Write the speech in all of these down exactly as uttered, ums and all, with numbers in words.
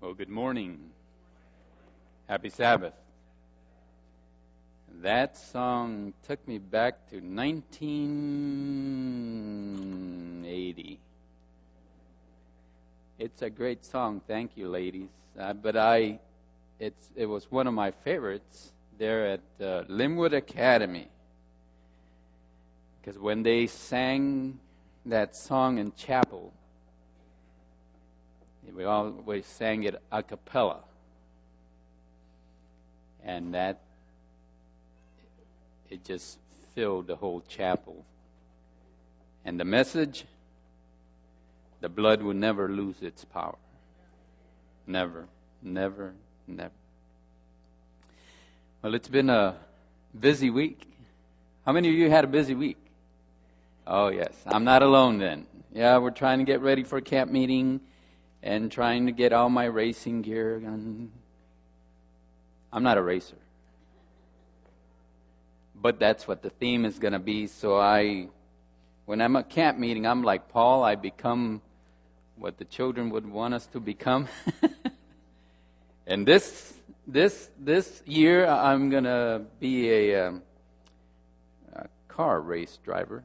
Well, good morning. Happy Sabbath. That song took me back to nineteen eighty. It's a great song. Thank you, ladies. Uh, but I, it's it was one of my favorites there at uh, Linwood Academy. Because when they sang that song in chapel, we always sang it a cappella. And that, it just filled the whole chapel. And the message, the blood will never lose its power. Never, never, never. Well, it's been a busy week. How many of you had a busy week? Oh, yes. I'm not alone then. Yeah, we're trying to get ready for a camp meeting and trying to get all my racing gear. I'm not a racer. But that's what the theme is going to be. So I, when I'm at camp meeting, I'm like Paul. I become what the children would want us to become. And this this this year, I'm going to be a, um, a car race driver.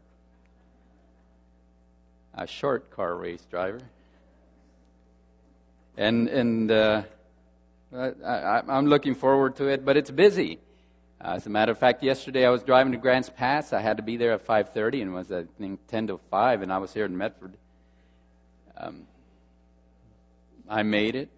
A short car race driver. And and uh, I, I, I'm looking forward to it, but it's busy. Uh, as a matter of fact, yesterday I was driving to Grants Pass. I had to be there at five thirty, and it was, I think, ten to five, and I was here in Medford. Um, I made it.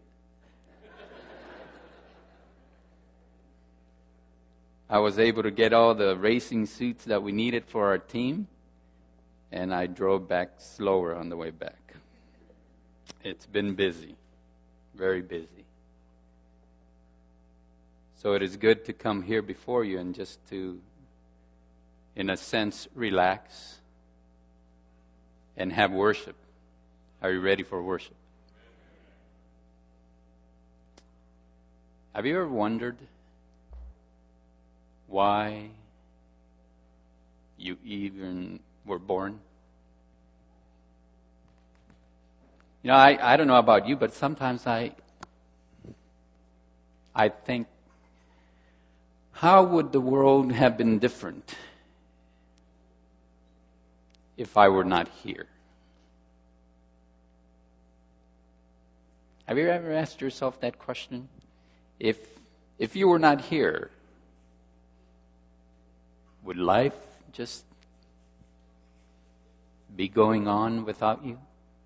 I was able to get all the racing suits that we needed for our team, and I drove back slower on the way back. It's been busy. Very busy. So it is good to come here before you and just to, in a sense, relax and have worship. Are you ready for worship? Have you ever wondered why you even were born? You know, I, I don't know about you, but sometimes I I think, how would the world have been different if I were not here? Have you ever asked yourself that question? If if you were not here, would life just be going on without you?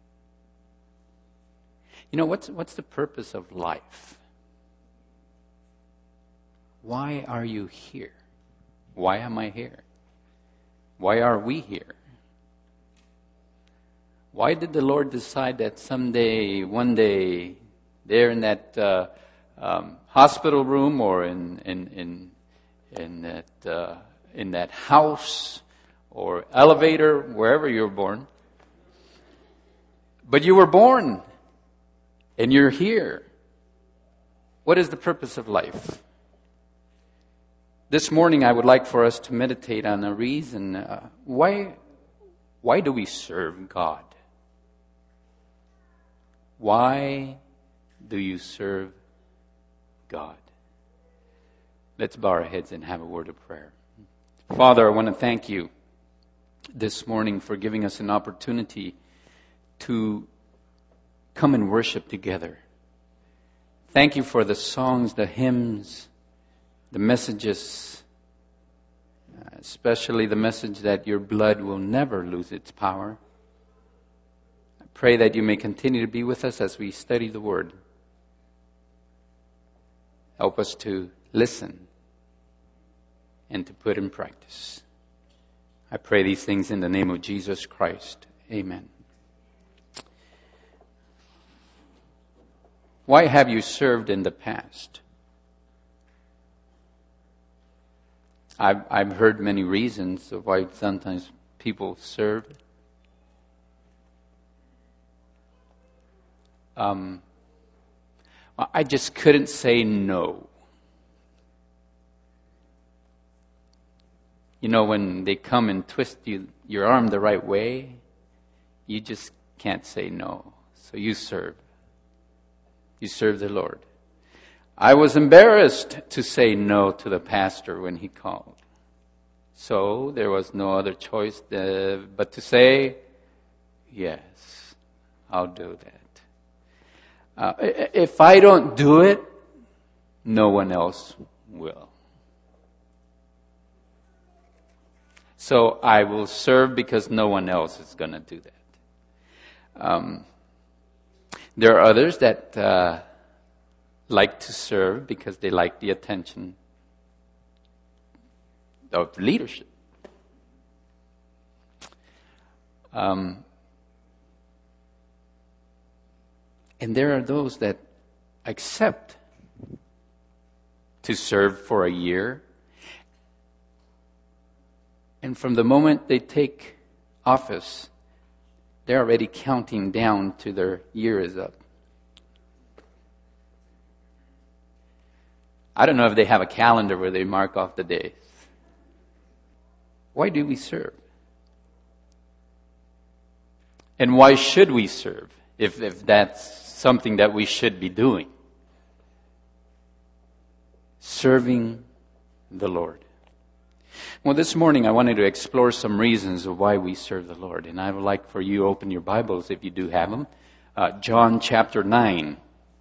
You know, what's what's the purpose of life? Why are you here? Why am I here? Why are we here? Why did the Lord decide that someday, one day, there in that uh, um, hospital room or in in in in that uh, in that house or elevator, wherever you were born, but you were born? And you're here. What is the purpose of life? This morning I would like for us to meditate on a reason. Uh, why, why do we serve God? Why do you serve God? Let's bow our heads and have a word of prayer. Father, I want to thank you this morning for giving us an opportunity to come and worship together. Thank you for the songs, the hymns, the messages, especially the message that your blood will never lose its power. I pray that you may continue to be with us as we study the Word. Help us to listen and to put in practice. I pray these things in the name of Jesus Christ. Amen. Why have you served in the past? I've, I've heard many reasons of why sometimes people serve. Um, I just couldn't say no. You know, when they come and twist you, your arm the right way, you just can't say no. So you serve. you serve the Lord. I was embarrassed to say no to the pastor when he called. So there was no other choice uh, but to say, yes, I'll do that. Uh, if I don't do it, no one else will. So I will serve because no one else is going to do that. Um, there are others that uh, like to serve because they like the attention of leadership. Um, and there are those that accept to serve for a year. And from the moment they take office, they're already counting down to their year is up. I don't know if they have a calendar where they mark off the days. Why do we serve? And why should we serve if, if that's something that we should be doing? Serving the Lord. Well, this morning I wanted to explore some reasons of why we serve the Lord. And I would like for you to open your Bibles, if you do have them. Uh, John chapter nine.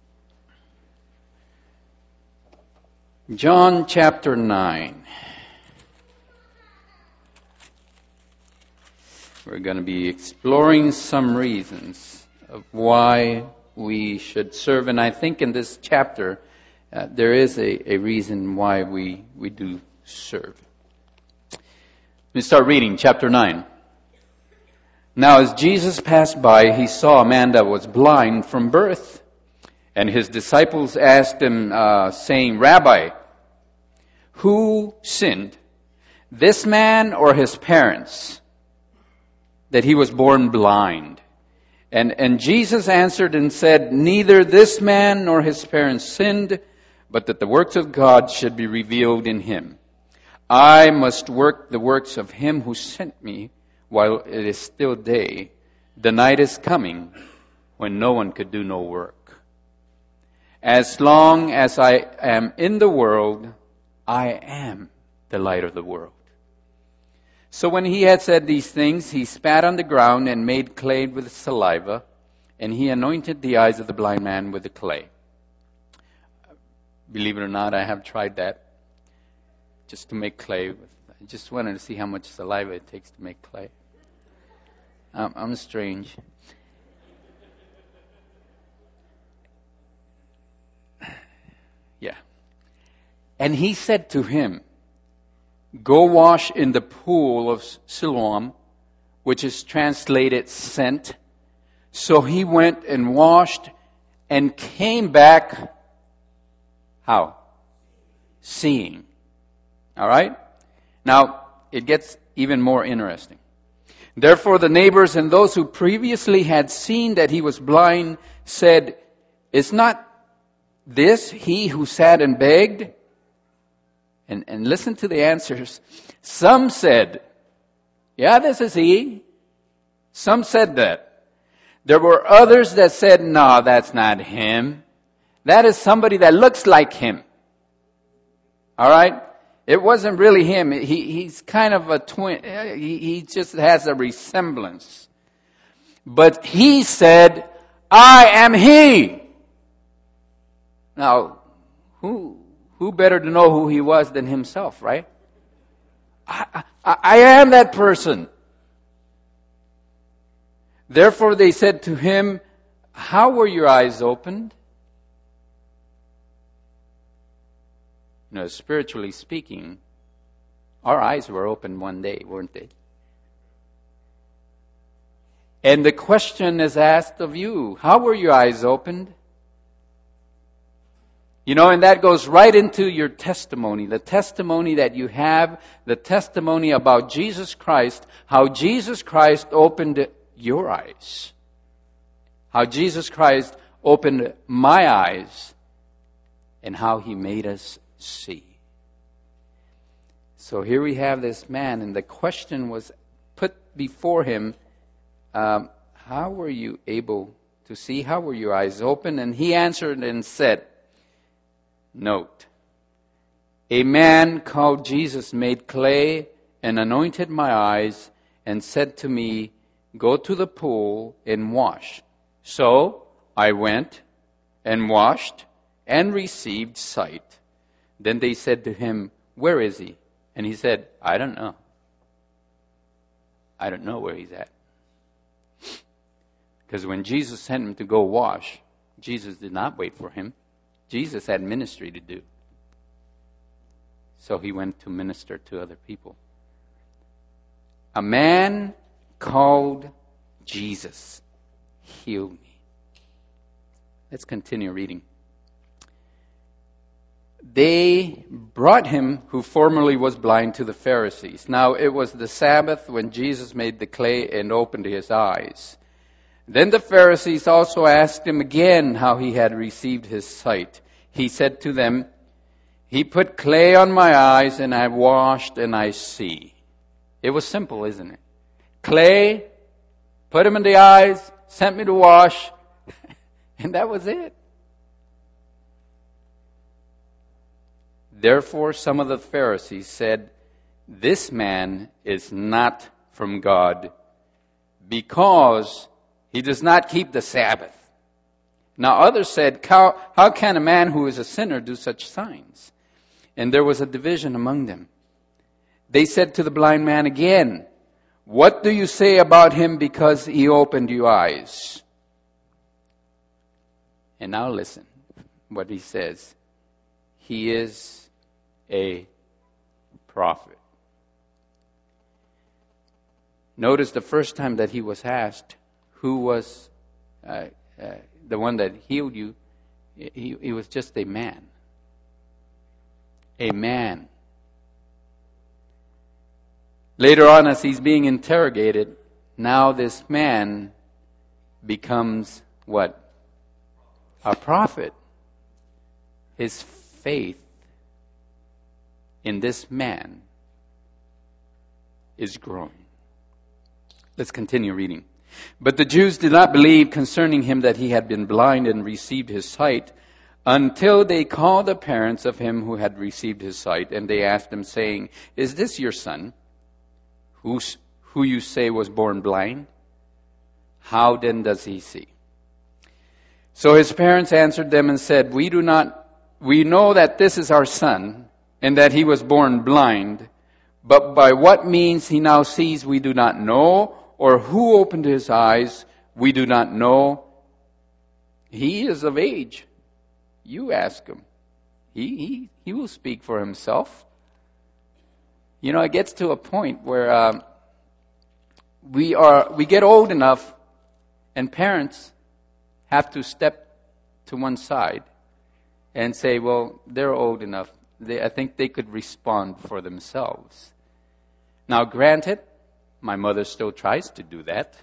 John chapter nine. We're going to be exploring some reasons of why we should serve. And I think in this chapter, uh, there is a, a reason why we, we do serve. Let me start reading, chapter nine. Now as Jesus passed by, he saw a man that was blind from birth. And his disciples asked him, uh, saying, Rabbi, who sinned, this man or his parents, that he was born blind? And, and Jesus answered and said, neither this man nor his parents sinned, but that the works of God should be revealed in him. I must work the works of him who sent me while it is still day. The night is coming when no one could do no work. As long as I am in the world, I am the light of the world. So when he had said these things, he spat on the ground and made clay with saliva, and he anointed the eyes of the blind man with the clay. Believe it or not, I have tried that. Just to make clay. I just wanted to see how much saliva it takes to make clay. Um, I'm strange. Yeah. And he said to him, go wash in the pool of Siloam, which is translated sent. So he went and washed and came back, how? Seeing. All right? Now, it gets even more interesting. Therefore, the neighbors and those who previously had seen that he was blind said, is not this he who sat and begged? And, and listen to the answers. Some said, yeah, this is he. Some said that. There were others that said, no, that's not him. That is somebody that looks like him. All right? It wasn't really him. He, he's kind of a twin. He, he just has a resemblance. But he said, I am he. Now, who, who better to know who he was than himself, right? I, I, I am that person. Therefore they said to him, how were your eyes opened? You know, spiritually speaking, our eyes were opened one day, weren't they? And the question is asked of you, how were your eyes opened? You know, and that goes right into your testimony, the testimony that you have, the testimony about Jesus Christ, how Jesus Christ opened your eyes, how Jesus Christ opened my eyes, and how he made us see. So here we have this man, and the question was put before him, um, how were you able to see? How were your eyes open? And he answered and said, note, a man called Jesus made clay and anointed my eyes and said to me, go to the pool and wash. So I went and washed and received sight. Then they said to him, where is he? And he said, I don't know. I don't know where he's at. Because when Jesus sent him to go wash, Jesus did not wait for him. Jesus had ministry to do. So he went to minister to other people. A man called Jesus healed me. Let's continue reading. They brought him who formerly was blind to the Pharisees. Now it was the Sabbath when Jesus made the clay and opened his eyes. Then the Pharisees also asked him again how he had received his sight. He said to them, he put clay on my eyes and I washed and I see. It was simple, isn't it? Clay, put him in the eyes, sent me to wash, and that was it. Therefore, some of the Pharisees said, this man is not from God because he does not keep the Sabbath. Now others said, how, how can a man who is a sinner do such signs? And there was a division among them. They said to the blind man again, what do you say about him because he opened your eyes? And now listen what he says. He is a prophet. Notice the first time that he was asked who was uh, uh, the one that healed you, he, he was just a man. A man. Later on, as he's being interrogated, now this man becomes what? A prophet. His faith in this man is growing. Let's continue reading. But the Jews did not believe concerning him that he had been blind and received his sight until they called the parents of him who had received his sight, and they asked him, saying, is this your son, who's, who you say was born blind? How then does he see? So his parents answered them and said, We do not, we know that this is our son, and that he was born blind, but by what means he now sees we do not know, or who opened his eyes we do not know. He is of age. You ask him. He, he, he will speak for himself. You know, it gets to a point where uh, we are we get old enough, and parents have to step to one side and say, well, they're old enough. They, I think they could respond for themselves. Now, granted, my mother still tries to do that.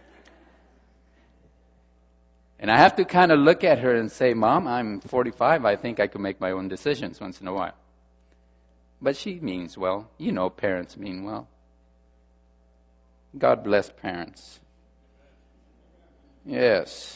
And I have to kind of look at her and say, Mom, I'm forty-five. I think I can make my own decisions once in a while. But she means well. You know parents mean well. God bless parents. Yes.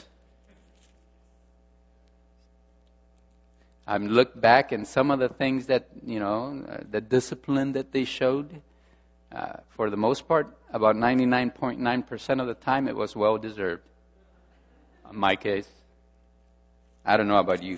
I've looked back and some of the things that, you know, uh, the discipline that they showed, uh, for the most part, about ninety-nine point nine percent of the time, it was well-deserved. In my case. I don't know about you.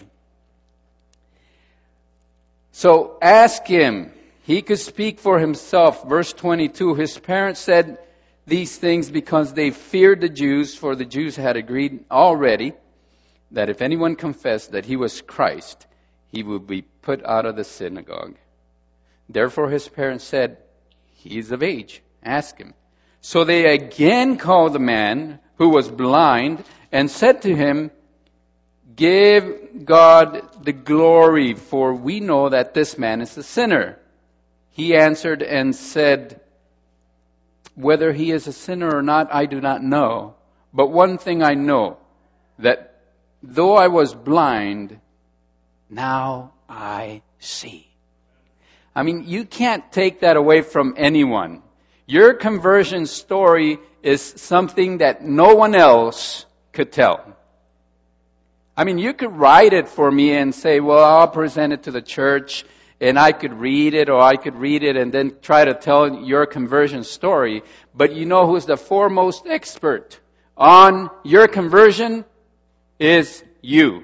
So ask him. He could speak for himself. Verse twenty-two, his parents said these things because they feared the Jews, for the Jews had agreed already that if anyone confessed that he was Christ, he would be put out of the synagogue. Therefore his parents said, he is of age. Ask him. So they again called the man who was blind and said to him, give God the glory, for we know that this man is a sinner. He answered and said, whether he is a sinner or not, I do not know. But one thing I know, that though I was blind, now I see. I mean, you can't take that away from anyone. Your conversion story is something that no one else could tell. I mean, you could write it for me and say, well, I'll present it to the church, and I could read it, or I could read it and then try to tell your conversion story. But you know who's the foremost expert on your conversion? Is you.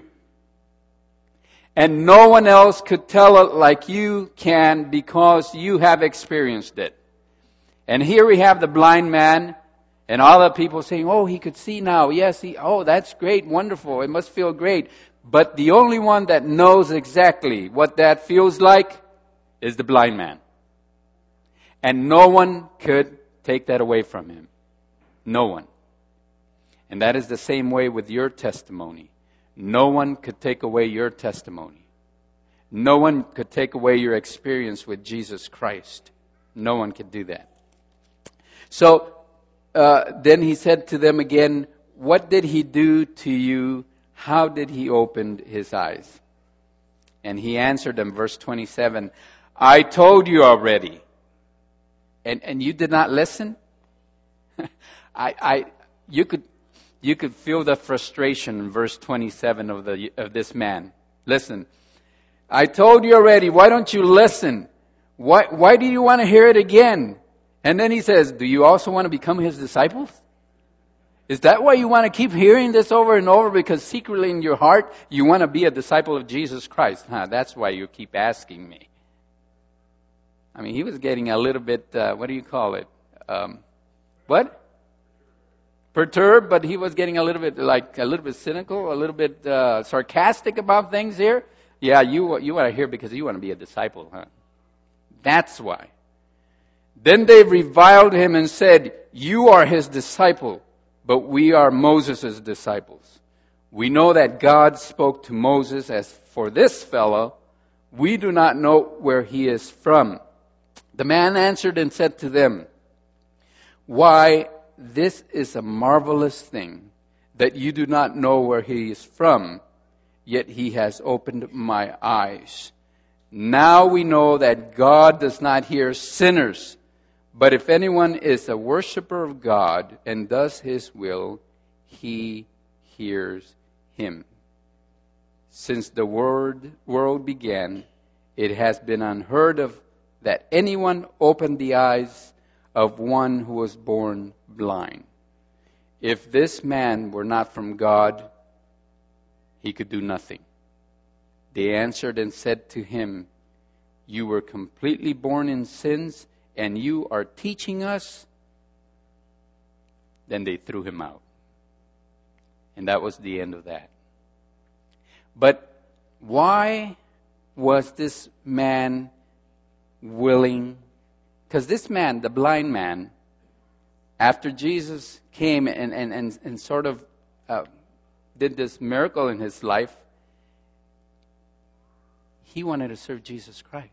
And no one else could tell it like you can, because you have experienced it. And here we have the blind man, and all the people saying, oh, he could see now. Yes, he, oh, that's great, wonderful. It must feel great. But the only one that knows exactly what that feels like is the blind man. And no one could take that away from him. No one. And that is the same way with your testimony. No one could take away your testimony. No one could take away your experience with Jesus Christ. No one could do that. So, uh, then he said to them again, what did he do to you? How did he open his eyes? And he answered them, verse twenty-seven, I told you already. And, and you did not listen? I, I, you could, You could feel the frustration in verse twenty-seven of the of this man. Listen, I told you already. Why don't you listen? Why why do you want to hear it again? And then he says, do you also want to become his disciples? Is that why you want to keep hearing this over and over? Because secretly in your heart, you want to be a disciple of Jesus Christ. Huh, that's why you keep asking me. I mean, he was getting a little bit, uh, what do you call it? Um, what? Perturbed, but he was getting a little bit like a little bit cynical, a little bit uh, sarcastic about things here. Yeah, you you want to hear because you want to be a disciple, huh? That's why. Then they reviled him and said, you are his disciple, but we are Moses' disciples. We know that God spoke to Moses. As for this fellow, we do not know where he is from. The man answered and said to them, why, this is a marvelous thing, that you do not know where he is from, yet he has opened my eyes. Now we know that God does not hear sinners, but if anyone is a worshiper of God and does his will, he hears him. Since the word, world began, it has been unheard of that anyone opened the eyes of one who was born blind. If this man were not from God, he could do nothing. They answered and said to him, you were completely born in sins, and you are teaching us? Then they threw him out. And that was the end of that. But why was this man willing? Because this man, the blind man, after Jesus came and, and, and, and sort of uh, did this miracle in his life, he wanted to serve Jesus Christ.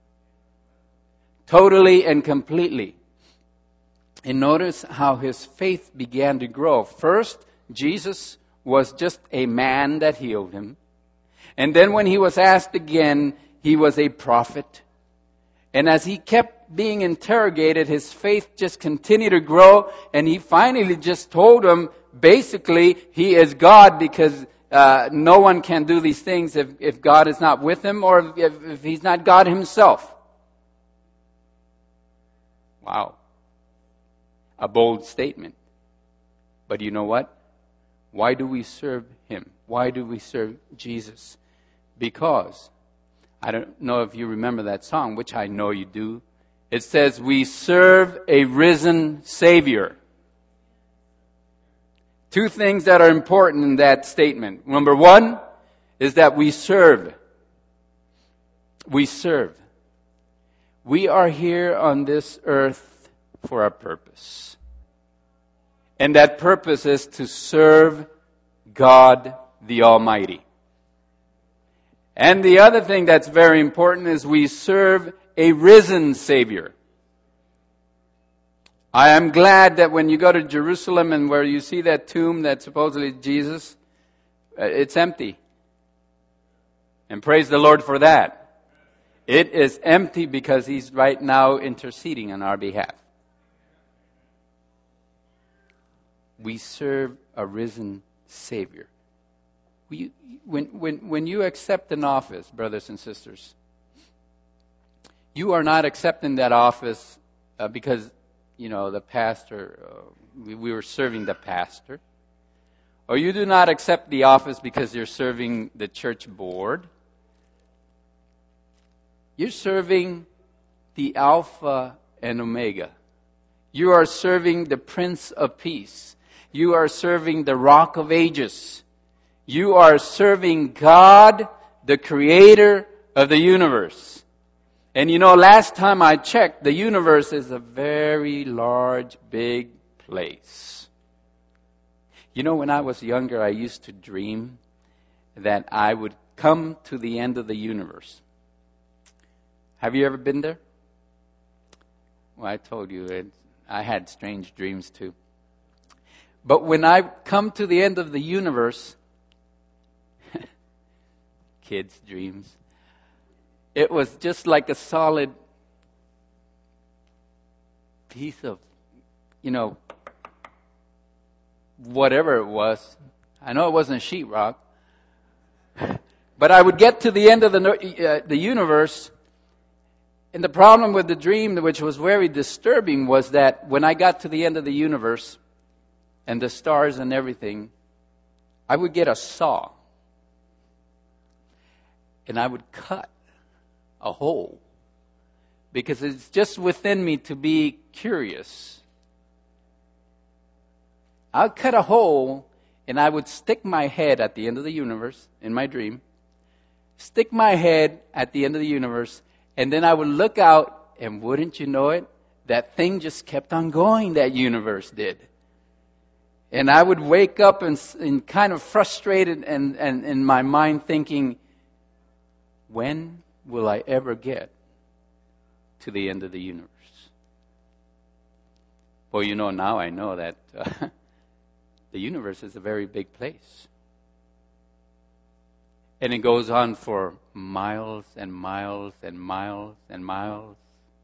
Totally and completely. And notice how his faith began to grow. First, Jesus was just a man that healed him. And then when he was asked again, he was a prophet. And as he kept being interrogated, his faith just continued to grow. And he finally just told him, basically, he is God, because uh, no one can do these things if, if God is not with him, or if, if he's not God himself. Wow. A bold statement. But you know what? Why do we serve him? Why do we serve Jesus? Because, I don't know if you remember that song, which I know you do. It says, we serve a risen Savior. Two things that are important in that statement. Number one is that we serve. We serve. We are here on this earth for a purpose. And that purpose is to serve God the Almighty. And the other thing that's very important is we serve a risen Savior. I am glad that when you go to Jerusalem and where you see that tomb that's supposedly Jesus, it's empty. And praise the Lord for that. It is empty because he's right now interceding on our behalf. We serve a risen Savior. You, when, when, when you accept an office, brothers and sisters, you are not accepting that office uh, because, you know, the pastor, uh, we, we were serving the pastor. Or you do not accept the office because you're serving the church board. You're serving the Alpha and Omega. You are serving the Prince of Peace. You are serving the Rock of Ages. You are serving God, the Creator of the universe. And you know, last time I checked, the universe is a very large, big place. You know, when I was younger, I used to dream that I would come to the end of the universe. Have you ever been there? Well, I told you, it, I had strange dreams too. But when I come to the end of the universe, kids' dreams, it was just like a solid piece of, you know, whatever it was. I know it wasn't sheetrock. But I would get to the end of the uh, the universe, and the problem with the dream, which was very disturbing, was that when I got to the end of the universe and the stars and everything, I would get a saw and I would cut a hole because it's just within me to be curious. I'll cut a hole and I would stick my head at the end of the universe in my dream, stick my head at the end of the universe, and then I would look out, and wouldn't you know it, that thing just kept on going, that universe did. And I would wake up and, and kind of frustrated and, and in my mind thinking, when will I ever get to the end of the universe? Well, you know, now I know that uh, the universe is a very big place. And it goes on for miles and miles and miles and miles.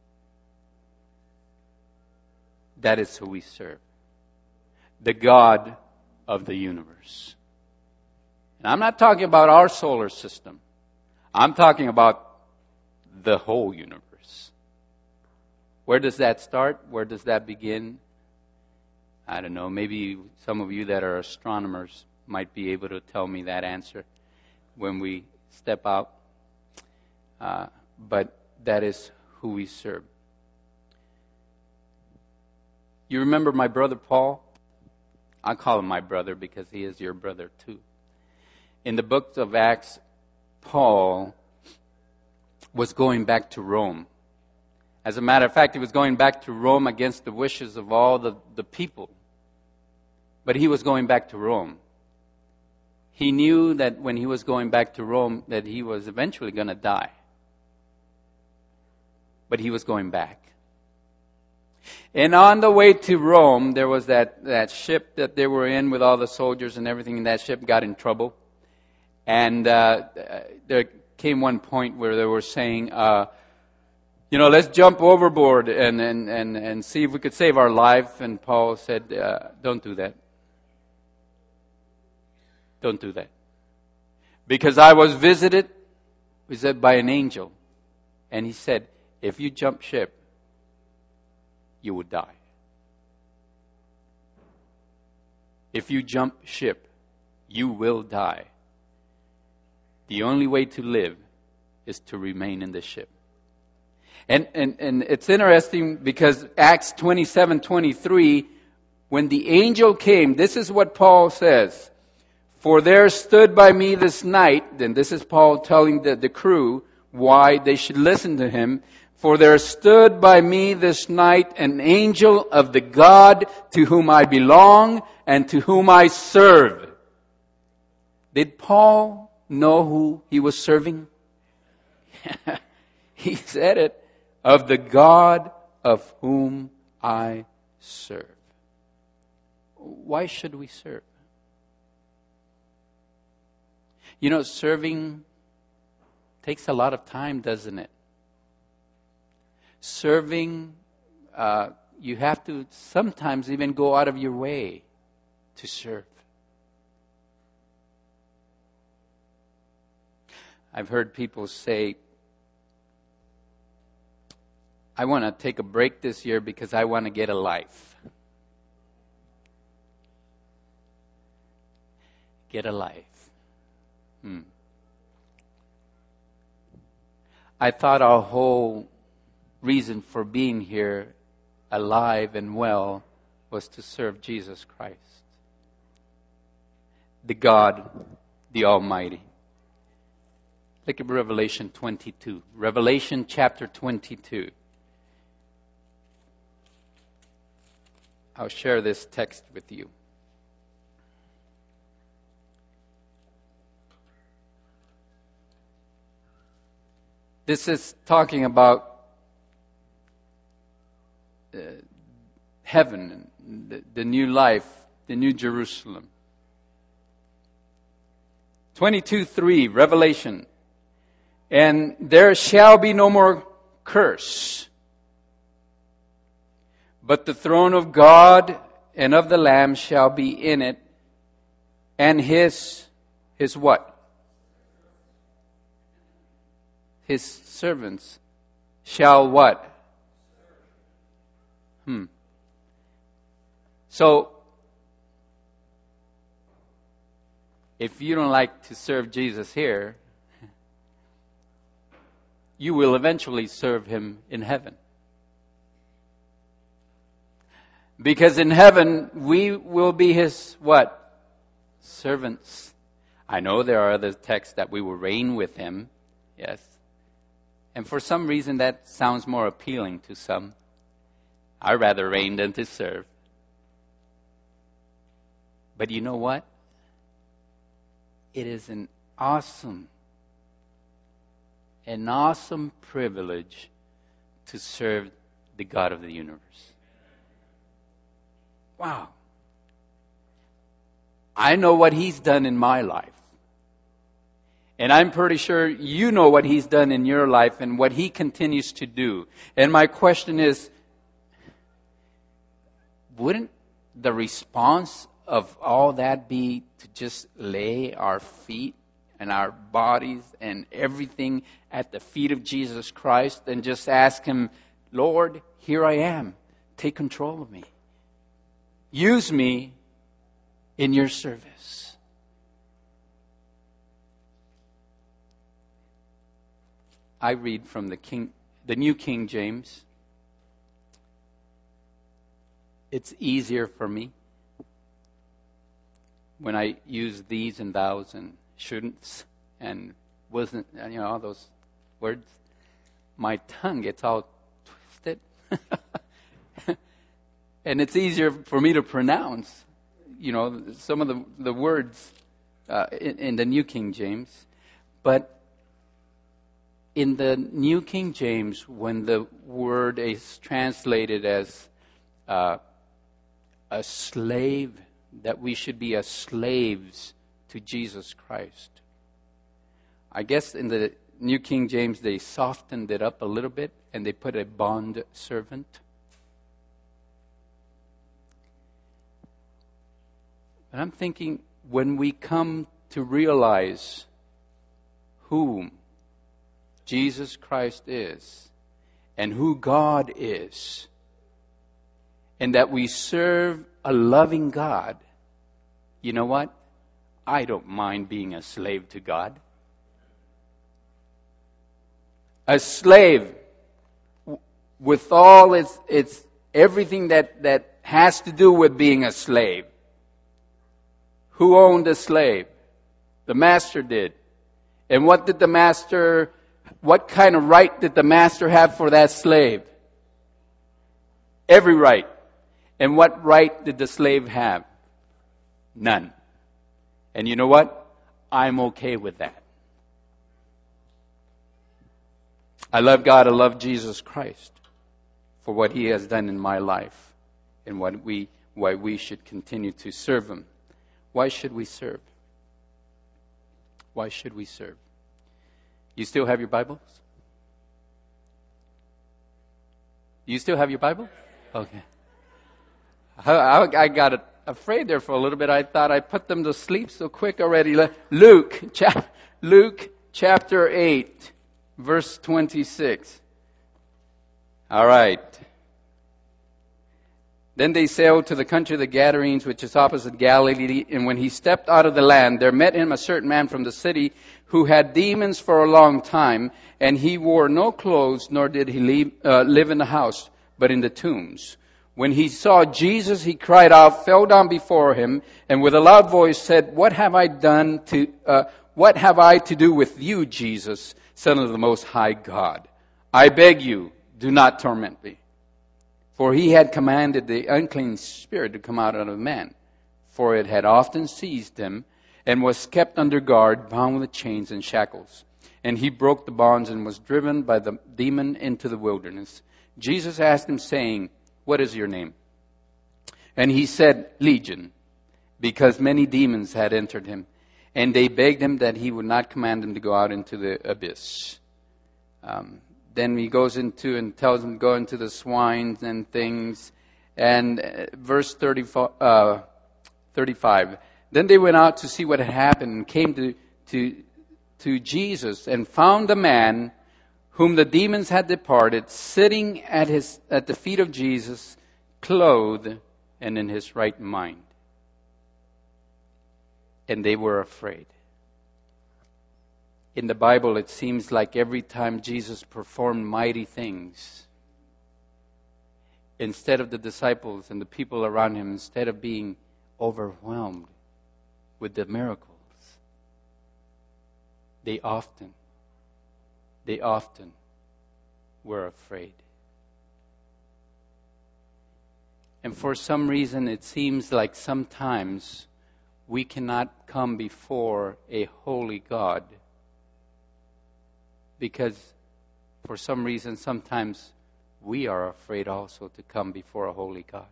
That is who we serve. The God of the universe. And I'm not talking about our solar system. I'm talking about the whole universe. Where does that start? Where does that begin? I don't know. Maybe some of you that are astronomers might be able to tell me that answer when we step out. Uh, but that is who we serve. You remember my brother Paul? I call him my brother because he is your brother too. In the book of Acts, Paul was going back to Rome. As a matter of fact, he was going back to Rome against the wishes of all the, the people. But he was going back to Rome. He knew that when he was going back to Rome that he was eventually going to die. But he was going back. And on the way to Rome, there was that, that ship that they were in with all the soldiers and everything, and that ship got in trouble. And uh, there came one point where they were saying, uh, you know, let's jump overboard and, and, and, and see if we could save our life. And Paul said, uh, don't do that. Don't do that. Because I was visited, he said, by an angel. And he said, if you jump ship, you would die. If you jump ship, you will die. The only way to live is to remain in the ship. And, and, and it's interesting because Acts twenty-seven twenty-three, when the angel came, this is what Paul says. For there stood by me this night, and this is Paul telling the, the crew why they should listen to him. For there stood by me this night an angel of the God to whom I belong and to whom I serve. Did Paul know who he was serving? He said it, of the God of whom I serve. Why should we serve? You know, serving takes a lot of time, doesn't it? Serving, uh, you have to sometimes even go out of your way to serve. I've heard people say, I want to take a break this year because I want to get a life. Get a life. Hmm. I thought our whole reason for being here, alive and well, was to serve Jesus Christ, the God, the Almighty. Look at Revelation twenty-two. Revelation chapter twenty-two. I'll share this text with you. This is talking about uh, heaven, the, the new life, the new Jerusalem. twenty-two three, Revelation. And there shall be no more curse, but the throne of God and of the Lamb shall be in it, and his, his what? His servants shall what? Hmm. So, if you don't like to serve Jesus here, you will eventually serve him in heaven. Because in heaven, we will be his what? Servants. I know there are other texts that we will reign with him. Yes. And for some reason that sounds more appealing to some. I'd rather reign than to serve. But you know what? It is an awesome, an awesome privilege to serve the God of the universe. Wow. I know what he's done in my life. And I'm pretty sure you know what he's done in your life and what he continues to do. And my question is, wouldn't the response of all that be to just lay our feet and our bodies and everything at the feet of Jesus Christ and just ask him, Lord, here I am. Take control of me. Use me in your service. I read from the King, the New King James. It's easier for me when I use these and thous and shouldn'ts and wasn't, and you know, all those words. My tongue gets all twisted. And it's easier for me to pronounce, you know, some of the, the words uh, in, in the New King James. But in the New King James, when the word is translated as uh, a slave, that we should be as slaves to Jesus Christ. I guess in the New King James, they softened it up a little bit and they put a bond servant. And I'm thinking, when we come to realize whom Jesus Christ is and who God is, and that we serve a loving God, you know what? I don't mind being a slave to God. A slave with all its, its everything that, that has to do with being a slave. Who owned the slave? The master did. And what did the master, what kind of right did the master have for that slave? Every right. And what right did the slave have? None. And you know what? I'm okay with that. I love God. I love Jesus Christ for what he has done in my life and what we, why we should continue to serve him. Why should we serve? Why should we serve? You still have your Bibles? You still have your Bible? Okay. I, I, I got afraid there for a little bit. I thought I put them to sleep so quick already. Luke, chap, Luke chapter eight, verse twenty-six. All right. Then they sailed to the country of the Gadarenes, which is opposite Galilee. And when he stepped out of the land, there met him a certain man from the city who had demons for a long time. And he wore no clothes, nor did he leave, uh, live in the house, but in the tombs. When he saw Jesus, he cried out, fell down before him, and with a loud voice said, What have I done to, uh, what have I to do with you, Jesus, Son of the Most High God? I beg you, do not torment me. For he had commanded the unclean spirit to come out of the man. For it had often seized him, and was kept under guard, bound with chains and shackles. And he broke the bonds and was driven by the demon into the wilderness. Jesus asked him, saying, What is your name? And he said, Legion, because many demons had entered him. And they begged him that he would not command them to go out into the abyss. Um, Then he goes into and tells them to go into the swines and things. And uh, verse thirty-five, uh, thirty-five. Then they went out to see what had happened and came to, to, to Jesus and found the man whom the demons had departed, sitting at his at the feet of Jesus, clothed and in his right mind. And they were afraid. In the Bible, it seems like every time Jesus performed mighty things, instead of the disciples and the people around him, instead of being overwhelmed with the miracles, they often, they often were afraid. And for some reason, it seems like sometimes we cannot come before a holy God, because for some reason, sometimes we are afraid also to come before a holy God.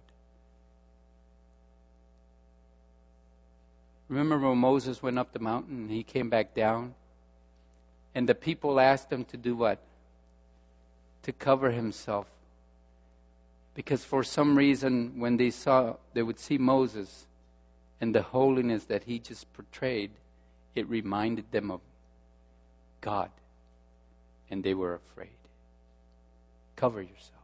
Remember when Moses went up the mountain and he came back down? And the people asked him to do what? To cover himself. Because for some reason, when they saw, they would see Moses and the holiness that he just portrayed, it reminded them of God. And they were afraid. Cover yourself.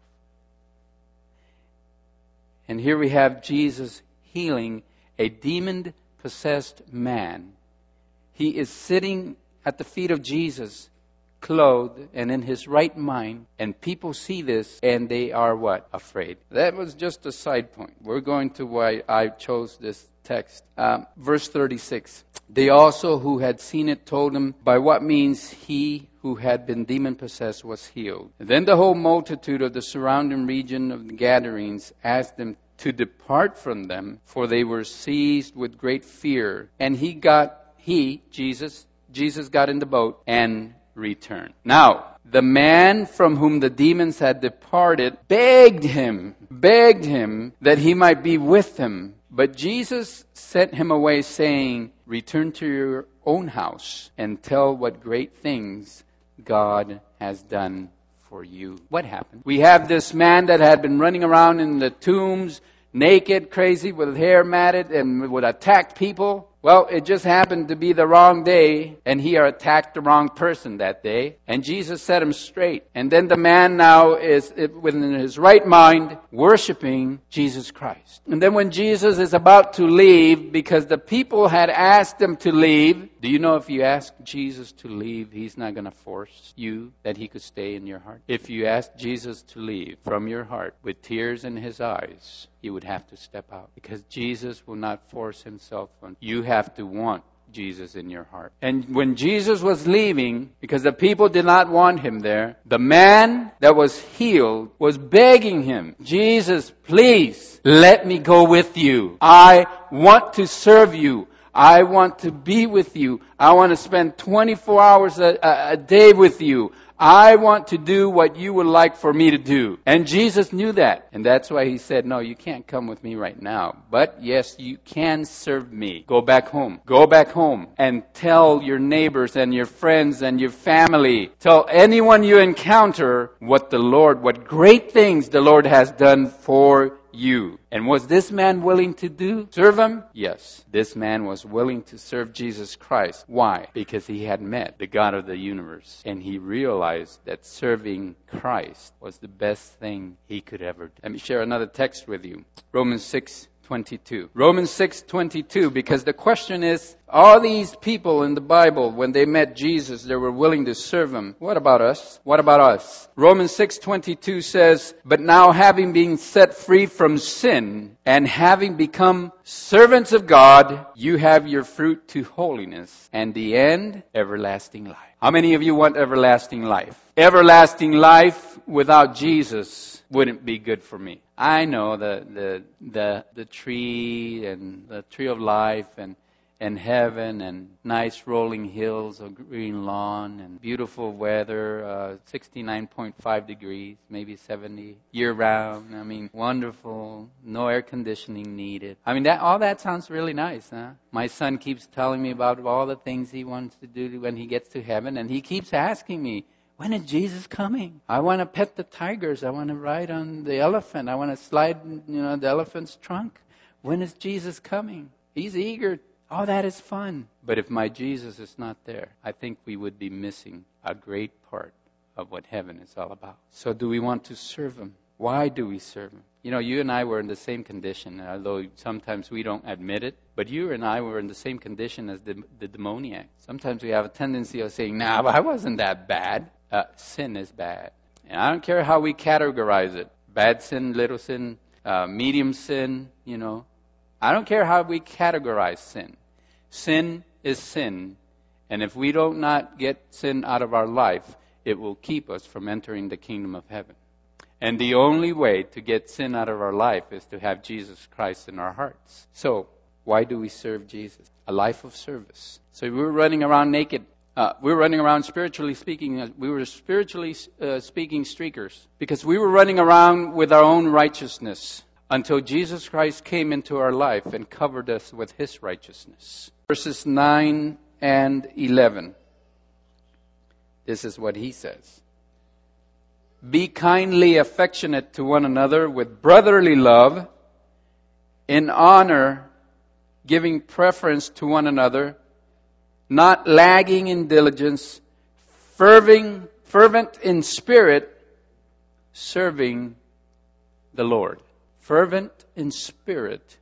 And here we have Jesus healing a demon-possessed man. He is sitting at the feet of Jesus, clothed and in his right mind. And people see this and they are what? Afraid. That was just a side point. We're going to why I chose this text. Um, verse thirty-six. They also who had seen it told him by what means he who had been demon-possessed was healed. And then the whole multitude of the surrounding region of the Gadarenes asked him to depart from them, for they were seized with great fear. And he got, he, Jesus, Jesus got in the boat and returned. Now, the man from whom the demons had departed begged him, begged him that he might be with him. But Jesus sent him away, saying, Return to your own house and tell what great things God has done for you. What happened? We have this man that had been running around in the tombs, naked, crazy, with hair matted, and would attack people. Well, it just happened to be the wrong day, and he attacked the wrong person that day. And Jesus set him straight. And then the man now is within his right mind, worshiping Jesus Christ. And then when Jesus is about to leave, because the people had asked him to leave, do you know if you ask Jesus to leave, he's not going to force you that he could stay in your heart? If you ask Jesus to leave from your heart with tears in his eyes, you would have to step out, because Jesus will not force himself on you. Have to want Jesus in your heart. And when Jesus was leaving, because the people did not want him there, the man that was healed was begging him, Jesus, please let me go with you. I want to serve you. I want to be with you. I want to spend twenty-four hours a, a, a day with you. I want to do what you would like for me to do. And Jesus knew that. And that's why he said, no, you can't come with me right now. But yes, you can serve me. Go back home. Go back home and tell your neighbors and your friends and your family. Tell anyone you encounter what the Lord, what great things the Lord has done for you. And was this man willing to do? Serve him? Yes. This man was willing to serve Jesus Christ. Why? Because he had met the God of the universe. And he realized that serving Christ was the best thing he could ever do. Let me share another text with you. Romans six twenty-two. Romans six twenty-two, because the question is, all these people in the Bible, when they met Jesus, they were willing to serve him. What about us? What about us? Romans six twenty-two says, but now having been set free from sin and having become servants of God, you have your fruit to holiness, and the end, everlasting life. How many of you want everlasting life? Everlasting life without Jesus wouldn't be good for me. I know the the the the tree and the tree of life and and heaven and nice rolling hills, a green lawn and beautiful weather, uh, sixty-nine point five degrees, maybe seventy year round. I mean, wonderful, no air conditioning needed. I mean, that all that sounds really nice, huh? My son keeps telling me about all the things he wants to do when he gets to heaven, and he keeps asking me, when is Jesus coming? I want to pet the tigers. I want to ride on the elephant. I want to slide, you know, the elephant's trunk. When is Jesus coming? He's eager. All that is fun. But if my Jesus is not there, I think we would be missing a great part of what heaven is all about. So do we want to serve him? Why do we serve him? You know, you and I were in the same condition, although sometimes we don't admit it. But you and I were in the same condition as the, the demoniac. Sometimes we have a tendency of saying, nah, but I wasn't that bad. Uh, sin is bad. And I don't care how we categorize it. Bad sin, little sin, uh, medium sin, you know. I don't care how we categorize sin. Sin is sin. And if we don't not get sin out of our life, it will keep us from entering the kingdom of heaven. And the only way to get sin out of our life is to have Jesus Christ in our hearts. So, why do we serve Jesus? A life of service. So we were running around naked. Uh, we were running around spiritually speaking. Uh, we were spiritually uh, speaking streakers. Because we were running around with our own righteousness until Jesus Christ came into our life and covered us with his righteousness. Verses nine and eleven. This is what he says. Be kindly affectionate to one another with brotherly love, in honor, giving preference to one another, not lagging in diligence, fervent, fervent in spirit, serving the Lord. Fervent in spirit,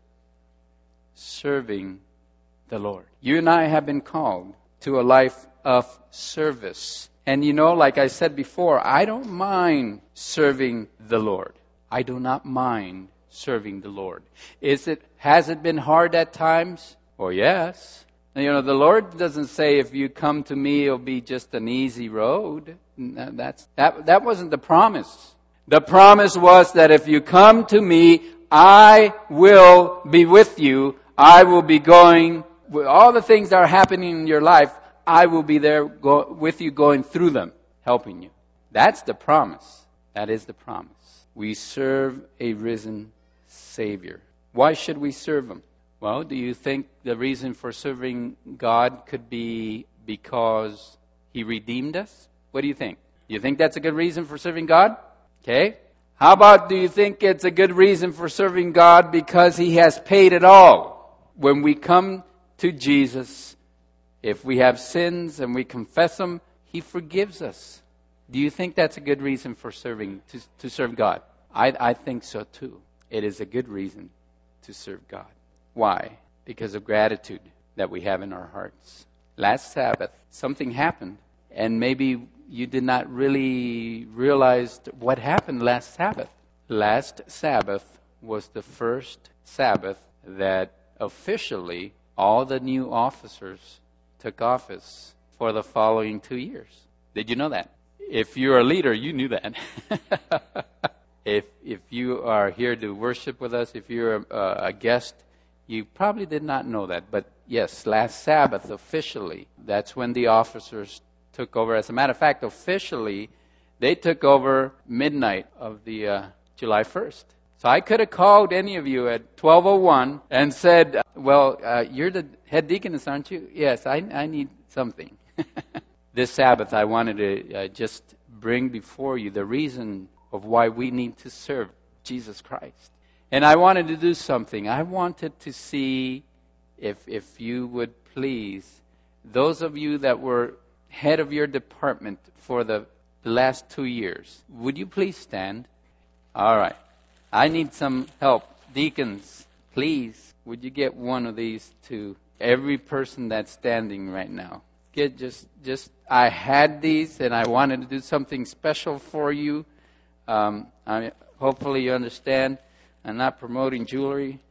serving the Lord. You and I have been called to a life of service. And you know, like I said before, I don't mind serving the Lord. I do not mind serving the Lord. Is it, has it been hard at times? Oh, yes. You know, the Lord doesn't say if you come to me, it'll be just an easy road. That's, that, that wasn't the promise. The promise was that if you come to me, I will be with you. I will be going, with all the things that are happening in your life, I will be there go, with you going through them, helping you. That's the promise. That is the promise. We serve a risen Savior. Why should we serve him? Well, do you think the reason for serving God could be because he redeemed us? What do you think? Do you think that's a good reason for serving God? Okay. How about, do you think it's a good reason for serving God because he has paid it all? When we come to Jesus, if we have sins and we confess them, he forgives us. Do you think that's a good reason for serving, to, to serve God? I, I think so too. It is a good reason to serve God. Why? Because of gratitude that we have in our hearts. Last Sabbath, something happened, and maybe you did not really realize what happened last Sabbath. Last Sabbath was the first Sabbath that officially all the new officers took office for the following two years. Did you know that? If you're a leader, you knew that. if if you are here to worship with us, if you're a, a guest, you probably did not know that. But yes, last Sabbath officially, that's when the officers took over. As a matter of fact, officially, they took over midnight of the uh, July first. So I could have called any of you at twelve oh one and said, well, uh, you're the head deaconess, aren't you? Yes, I, I need something. This Sabbath, I wanted to uh, just bring before you the reason of why we need to serve Jesus Christ. And I wanted to do something. I wanted to see if if you would please, those of you that were head of your department for the last two years, would you please stand? All right. I need some help. Deacons, please, would you get one of these to every person that's standing right now? Get just, just, I had these and I wanted to do something special for you. Um, I, hopefully you understand. I'm not promoting jewelry.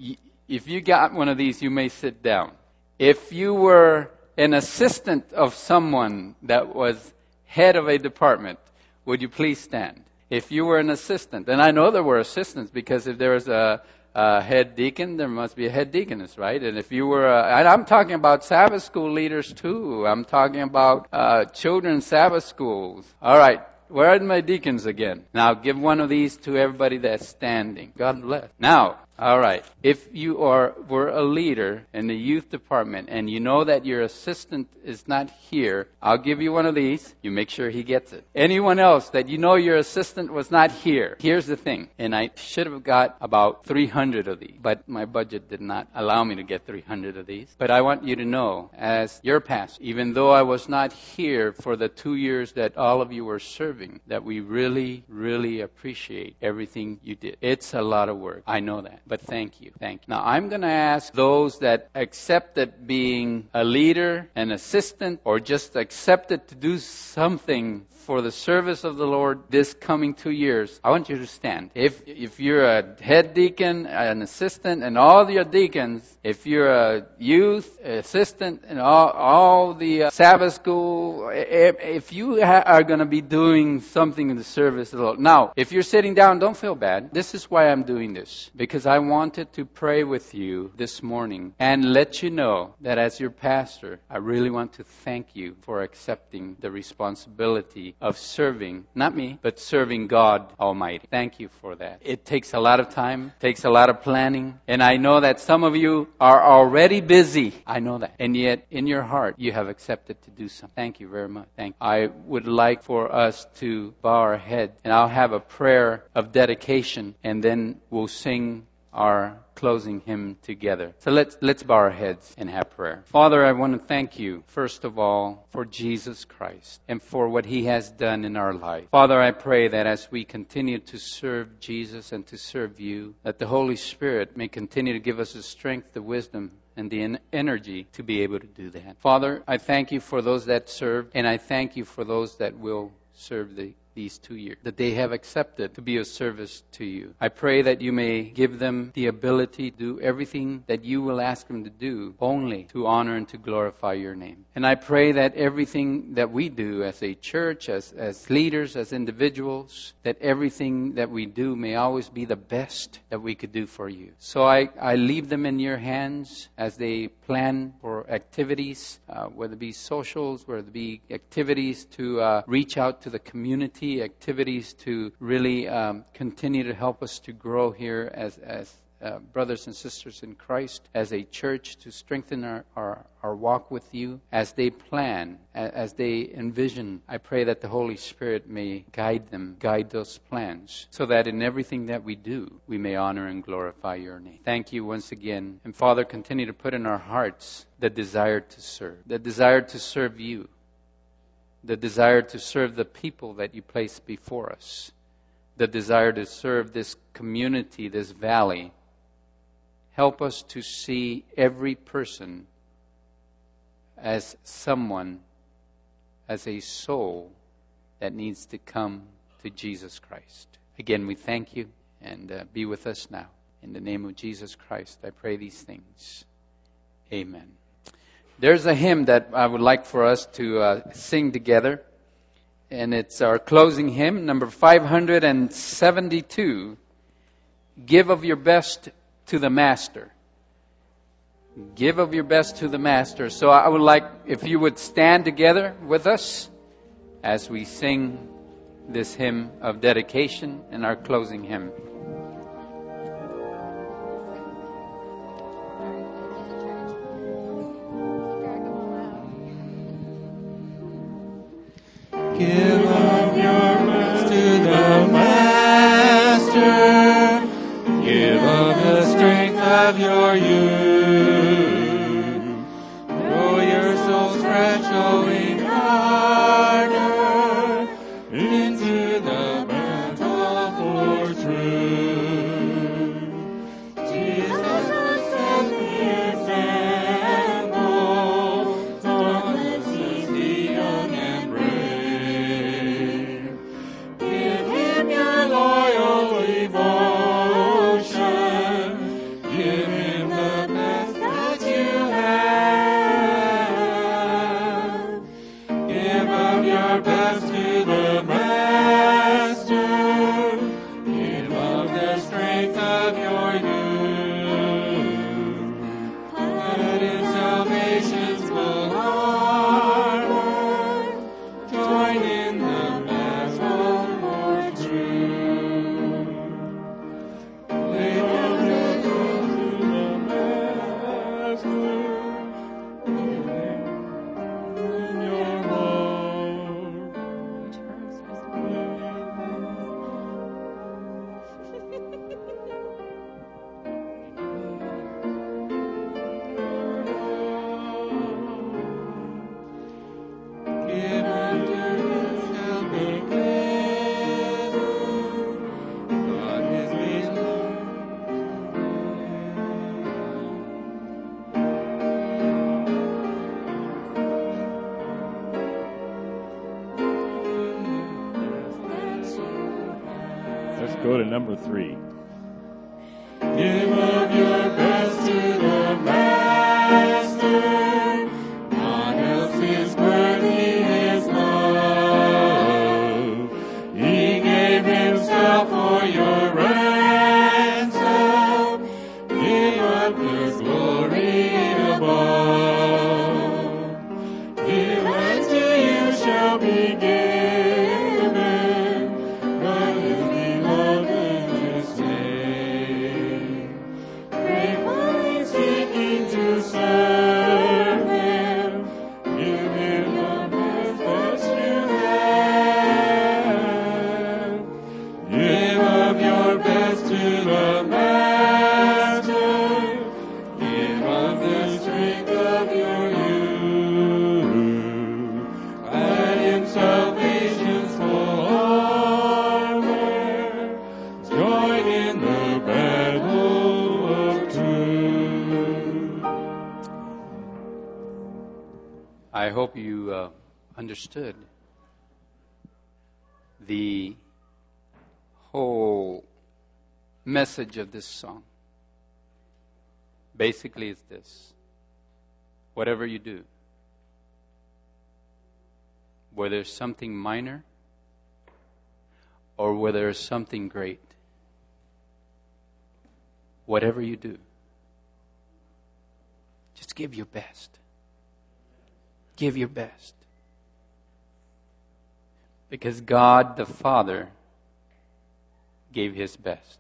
If you got one of these, you may sit down. If you were an assistant of someone that was head of a department, would you please stand? If you were an assistant, and I know there were assistants, because if there was a, a head deacon, there must be a head deaconess, right? And if you were, a, and I'm talking about Sabbath school leaders too. I'm talking about uh, children's Sabbath schools. All right. Where are my deacons again? Now, give one of these to everybody that's standing. God bless. Now, all right. If you are were a leader in the youth department and you know that your assistant is not here, I'll give you one of these. You make sure he gets it. Anyone else that you know your assistant was not here, here's the thing. And I should have got about three hundred of these, but my budget did not allow me to get three hundred of these. But I want you to know, as your pastor, even though I was not here for the two years that all of you were serving, that we really, really appreciate everything you did. It's a lot of work. I know that. But thank you. Thank you. Now, I'm going to ask those that accepted being a leader, an assistant, or just accepted to do something for the service of the Lord this coming two years, I want you to stand. If if you're a head deacon, an assistant, and all your deacons, if you're a youth assistant, and all, all the uh, Sabbath school, if, if you ha- are going to be doing something in the service of the Lord. Now, if you're sitting down, don't feel bad. This is why I'm doing this, because I wanted to pray with you this morning and let you know that as your pastor, I really want to thank you for accepting the responsibility of serving, not me, but serving God Almighty. Thank you for that. It takes a lot of time, takes a lot of planning, and I know that some of you are already busy. I know that. And yet, in your heart, you have accepted to do something. Thank you very much. Thank you. I would like for us to bow our head, and I'll have a prayer of dedication, and then we'll sing our closing hymn together. So let's let's bow our heads and have prayer. Father, I want to thank you, first of all, for Jesus Christ and for what he has done in our life. Father, I pray that as we continue to serve Jesus and to serve you, that the Holy Spirit may continue to give us the strength, the wisdom, and the en- energy to be able to do that. Father, I thank you for those that served, and I thank you for those that will serve the these two years, that they have accepted to be of service to you. I pray that you may give them the ability to do everything that you will ask them to do, only to honor and to glorify your name. And I pray that everything that we do as a church, as, as leaders, as individuals, that everything that we do may always be the best that we could do for you. So I, I leave them in your hands as they plan for activities, uh, whether it be socials, whether it be activities to uh, reach out to the community, activities to really um, continue to help us to grow here as as uh, brothers and sisters in Christ, as a church, to strengthen our, our, our walk with you. As they plan, as they envision, I pray that the Holy Spirit may guide them, guide those plans, so that in everything that we do, we may honor and glorify your name. Thank you once again. And Father, continue to put in our hearts the desire to serve, the desire to serve you, the desire to serve the people that you place before us, the desire to serve this community, this valley. Help us to see every person as someone, as a soul that needs to come to Jesus Christ. Again, we thank you, and uh, be with us now. In the name of Jesus Christ, I pray these things. Amen. There's a hymn that I would like for us to uh, sing together. And it's our closing hymn, number five hundred seventy-two. Give of your best to the Master. Give of your best to the Master. So I would like if you would stand together with us as we sing this hymn of dedication and our closing hymn. Give of your best to the Master. Give of your youth. Though your soul stretch going harder into the battle for truth. Jesus has set the example, taught us to be young and brave. Give him your loyal devotion. Give him the best that you have. Give of your best to the Master. Give of the strength of your youth. Clad in salvation's full armor, join in the battle for truth. Lay down your crown to the Master. Give him in your heart. Give unto him shall be given. God has made Let's go to number three. Give of your best to the Master. Not else is worthy his love. He gave himself for your ransom. Give up his glory above. Give unto you shall be given. God is beloved to save. Faithfully seeking to serve him. Give him the best that you have. Give of your best to the Master. Give of the strength of your youth. Clad in salvation's full armor, join in the battle of truth. I hope you uh, understood the whole message of this song. Basically, it's this. Whatever you do, whether it's something minor or whether it's something great, whatever you do, just give your best. Give your best. Because God the Father gave his best.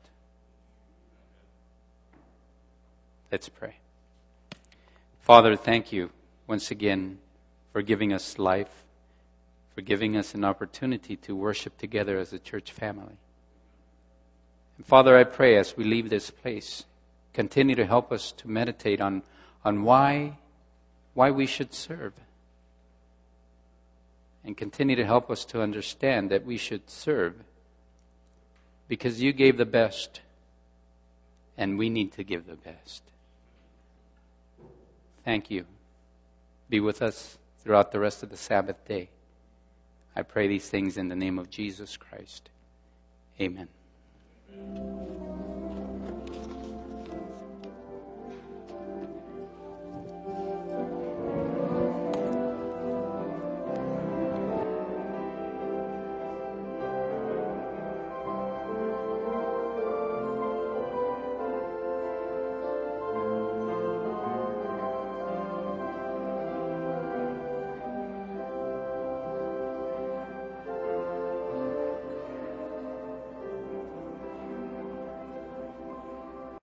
Let's pray. Father, thank you once again for giving us life, for giving us an opportunity to worship together as a church family. And Father, I pray as we leave this place, continue to help us to meditate on, on why, why we should serve. And continue to help us to understand that we should serve because you gave the best and we need to give the best. Thank you. Be with us throughout the rest of the Sabbath day. I pray these things in the name of Jesus Christ. Amen.